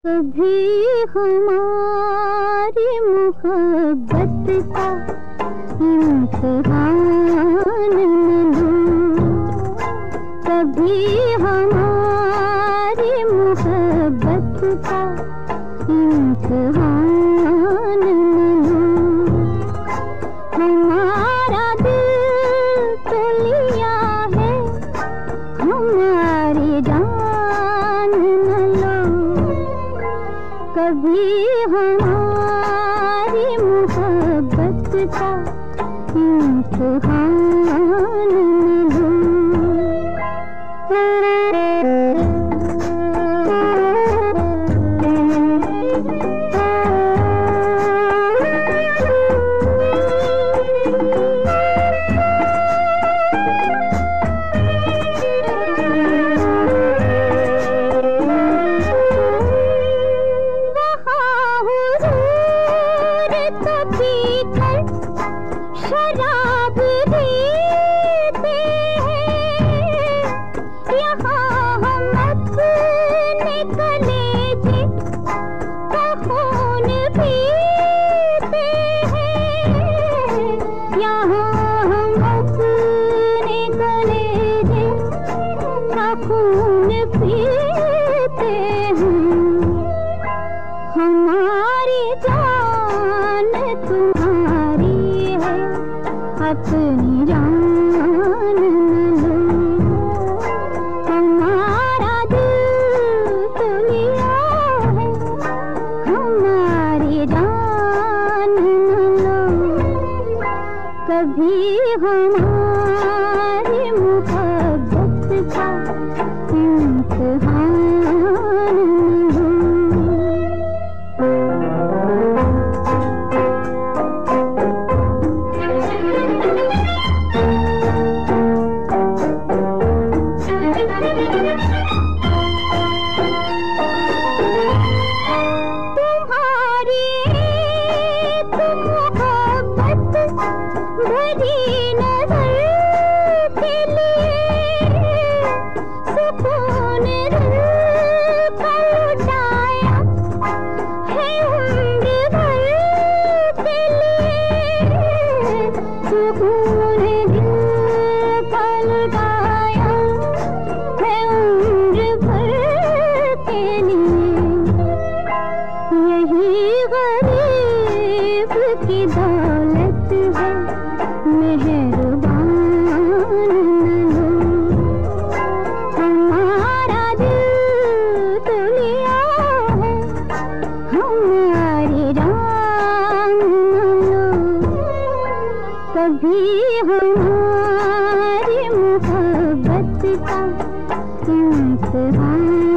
कभी हमारी मोहब्बत का इम्तिहान न लो, कभी हमारी मोहब्बत का इम्तिहान न लो। हमारा दिल तो लिया है, हमारी जान न लो, कभी हमारी मोहब्बत का इम्तिहान न लो। शराब देते हैं, यहाँ हम अपने कलेजे का खून पीते हैं, यहाँ हम अपने कलेजे का खून पीते हैं। हमारी जान तुम्हारी है, अपनी जान लो, हमारा दिल तो लिया है, हमारी जान लो, कभी हमारी मोहब्बत का इम्तिहान लो। भरी नजर के लिए सुकून दिल का लुटाया है, उम्र भर के लिए सुकून दिल का लुटाया है, उम्र भर के लिए। यही गरीब की दौलत है, मेहरबान लो, हमारा दिल तो लिया है, हमारी जान लो, कभी हमारी मोहब्बत का इम्तिहान